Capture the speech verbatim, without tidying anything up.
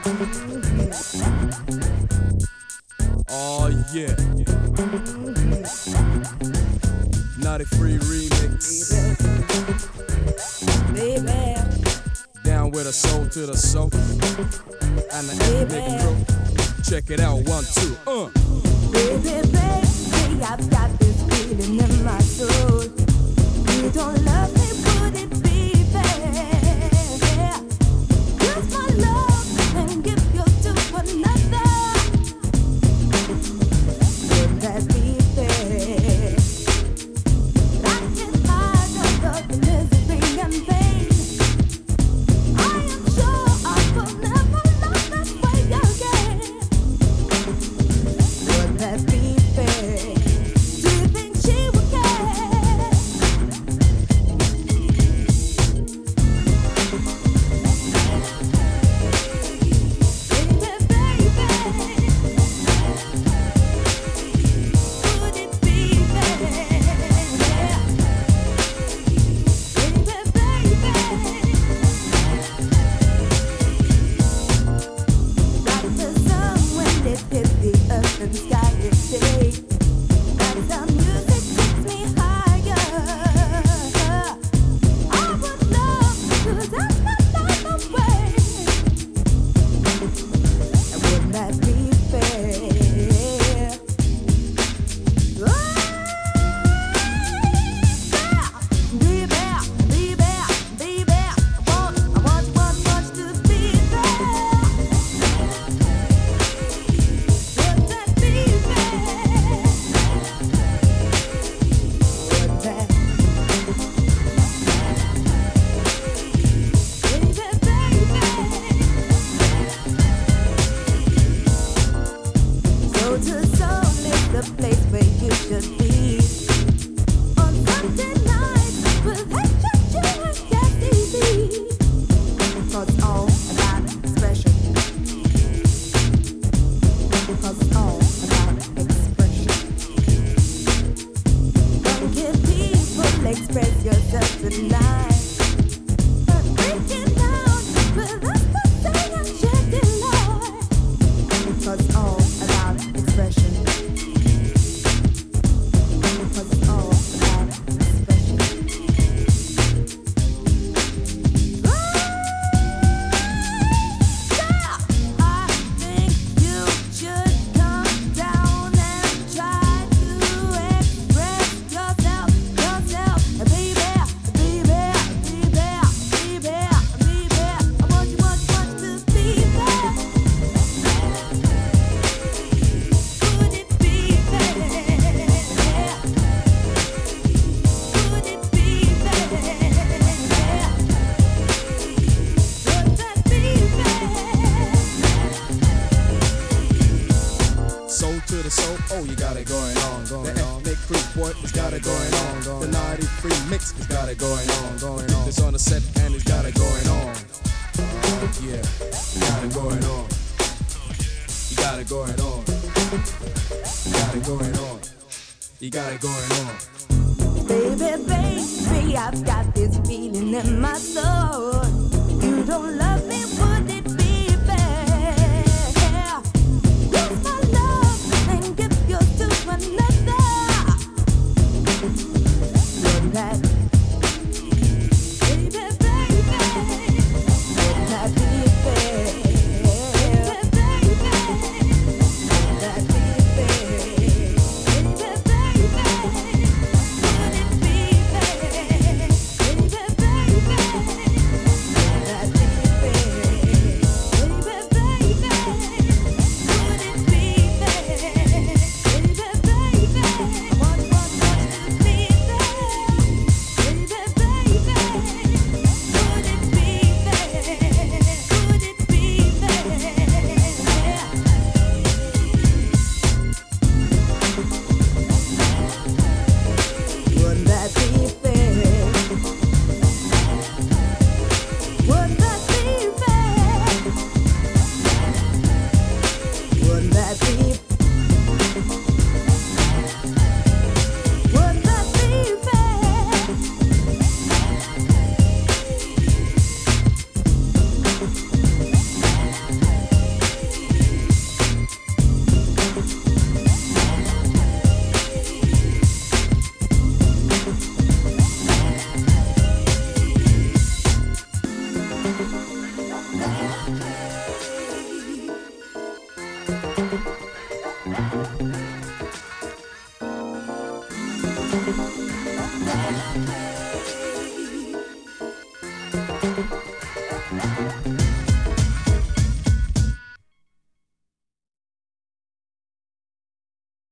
Oh yeah. Naughty Free remix. Baby, baby, Down with a soul to the soul. And the ethnic crew. Check it out, one, two, uh. baby, baby, I've got this feeling in my soul. You don't love me, would it be fair? Use my love and give yours to another. Would that be fair? I can hide all the misery and pain. I am sure I will never love this way again. Would that be fair? Do you think she would care? Baby, baby, would it be fair? Baby, baby, like the sun when it hits the earth and sky is day. Like the music takes me higher. I would love to dance my life away. And wouldn't that be fair? Be there, be there, be there. I want, I want, want, want to be there. Would that be fair? Would that? Baby, baby. Soul to soul is the place where you should be. On Sunday night with H J and Kathy B. 'Cause it's all about expression. 'Cause it's all about expression. Don't give people express yourself tonight. But break it down with us to say and share delight. 'Cause it's all about expression. 'Cause it's all about expression. I think you should come down and try to express yourself, yourself, baby, baby, baby, baby, baby. I want you, want you, want you to be there. Would it be fair? Would it be fair? Would that be fair? Soul to the soul, oh, you got it going on. The ethnic crew, boy, it's got it going on. The Naughty Free mix, it's got it going on. Going on. It's on the set and it's got it going on. Oh, yeah, you got it going on. You got it going on. You got it going on. You got it going on. Baby, baby, I've got this feeling in my soul. You don't love me, would it be fair? Use my love and give yours to another. Would that? Baby, baby, would that be fair? Baby, baby, would that be fair? Baby, baby, would it be fair? Baby, Celebrate.